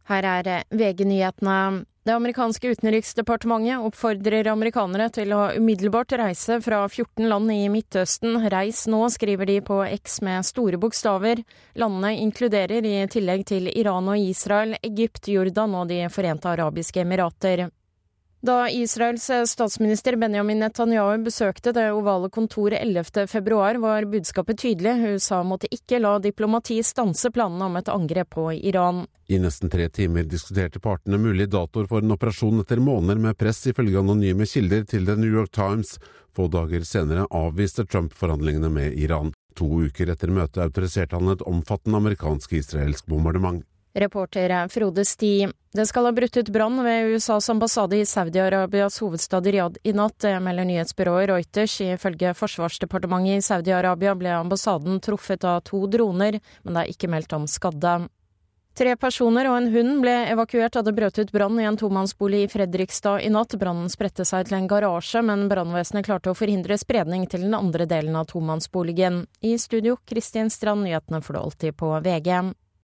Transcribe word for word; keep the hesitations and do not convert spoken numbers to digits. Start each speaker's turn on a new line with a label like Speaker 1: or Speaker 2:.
Speaker 1: Her er V G-nyhetene. Det amerikanske utenriksdepartementet oppfordrer amerikanere til å umiddelbart reise fra fjorten land i Midtøsten. Reis nå, skriver de på X med store bokstaver. Landene inkluderer i tillegg til Iran og Israel, Egypt, Jordan og de Forente Arabiske Emirater. Da Israels statsminister Benjamin Netanyahu besøkte det ovale kontoret ellevte februar, var budskapet tydelig. U S A måtte ikke la diplomati stanse planene om et angrep på Iran.
Speaker 2: I nesten tre timer diskuterte partene mulige datoer for en operasjon etter måneder med press ifølge anonyme kilder til The New York Times. Få dager senere avviste Trump forhandlingene med Iran. To uker etter møtet autoriserte han et omfattende amerikansk-israelsk bombardement.
Speaker 1: Reporter Frode Sti. Det skal ha brutt ut brann ved U S As ambassade i Saudi-Arabias hovedstad Riyadh i natt, melder nyhetsbyrået Reuters. Ifølge Forsvarsdepartementet i Saudi-Arabia ble ambassaden truffet av to droner, men det er ikke meldt om skadde. Tre personer og en hund ble evakuert da det brøt ut brann i en tomannsbolig i Fredrikstad i natt. Brannen spredte seg til en garasje, men brannvesenet klarte å forhindre spredning til den andre delen av tomannsboligen. I studio, Kristin Strand, nyhetene får du alltid på V G.